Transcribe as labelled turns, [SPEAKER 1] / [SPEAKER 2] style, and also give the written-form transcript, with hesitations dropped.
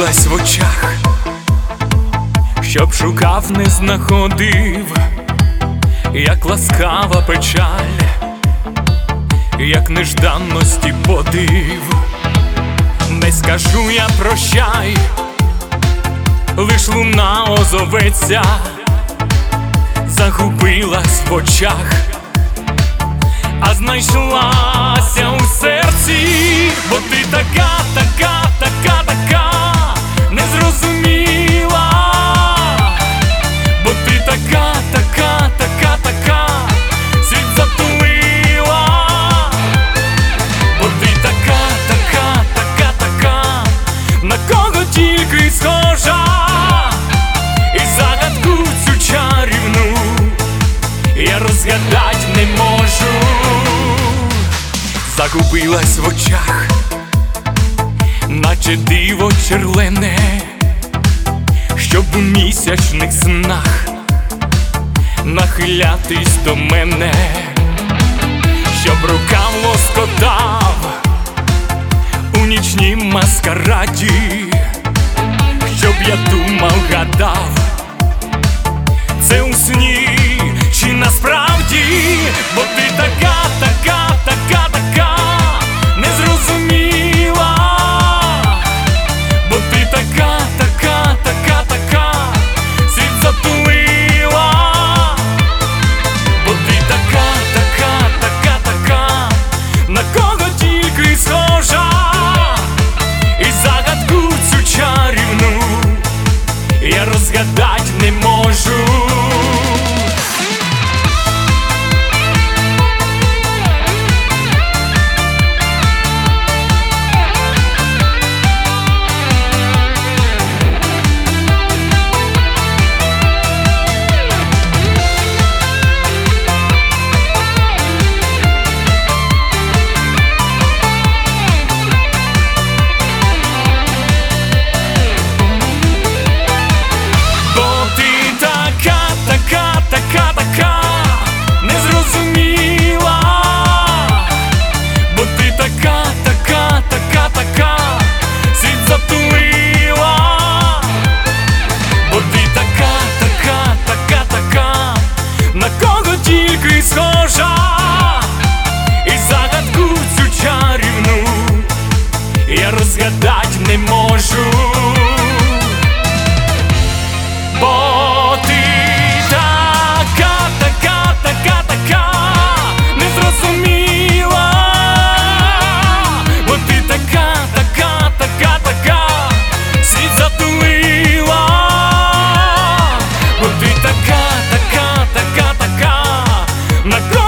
[SPEAKER 1] загубилась в очах, щоб шукав, не знаходив, як ласкава печаль, як нежданності подив. Не скажу я прощай, лиш луна озоветься, загубилась в очах, а знайшлася у серці, бо ти така, така, така, така незрозуміла, бо ти така, така, така, така світ затулила, бо ти така, така, така, така, на кого тільки схожа, і загадку цю чарівну я розгадать не можу. Загубилась в очах, наче диво черлене, щоб у місячних снах нахилятись до мене, щоб рукав лоскотав у нічнім маскараді, щоб я думав, гадав, це у сні чи насправді, бо ти така, така, така, така незрозуміла, бо ти така, така, така, така світ затулила, бо ти така, така, така, така, на кого тільки схожа, і загадку цю чарівну я розгадать не можу. Тільки схожа, і загадку цю чарівну я розгадать не можу, бо ти така, така, така, така незрозуміла, бо ти така, така, така, така світ затулила, бо ти така, така, така, така на